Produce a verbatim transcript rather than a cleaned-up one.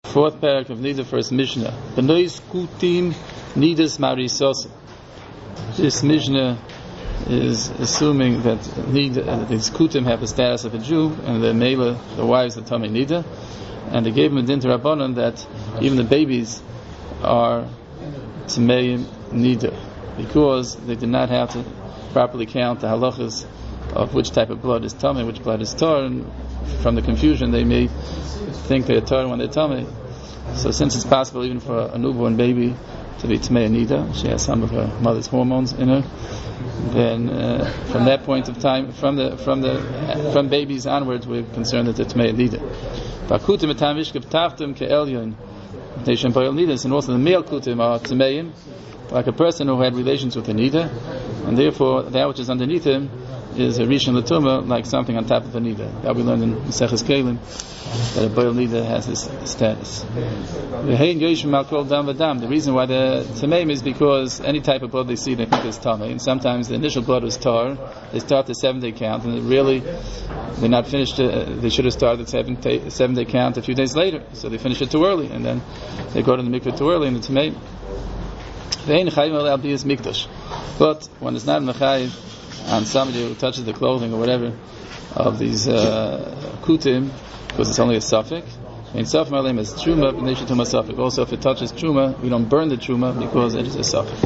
Fourth parak of Nida, first Mishnah. Benois kutim nidas marisos. This Mishnah is assuming that Nida, these kutim have the status of a Jew, and the Mela, the wives, are Tamei Nida, and they gave him a din to Rabbanan that even the babies are Tamei Nida, because they did not have to properly count the halachas of which type of blood is Tamei, which blood is Tor, and from the confusion they may think they're Tor when they're Tamei. So since it's possible even for a newborn baby to be Tamei Nida, she has some of her mother's hormones in her, then uh, from that point of time, from the from the from babies onwards, we're concerned that they're Tamei Nida. And also the male kutim are Tameim, like a person who had relations with a Nida, and therefore that which is underneath him is a Rishon L'Tumah, like something on top of a Nida. That we learned in Maseches Kelim, that a Boil Nida has this status. The reason why the Tameim is because any type of blood they see, they think is Tamei, and sometimes the initial blood was Tar, they start the seven-day count, and really, they're not finished, uh, they should have started the seven-day, seven-day count a few days later, so they finish it too early, and then they go to the mikveh too early, and the Tameim. But when it's not mechayiv on somebody who touches the clothing or whatever of these uh, kutim, because it's only a suffix. And suffix malim is truma, but nation truma suffix. Also, if it touches truma, we don't burn the truma because it is a suffix.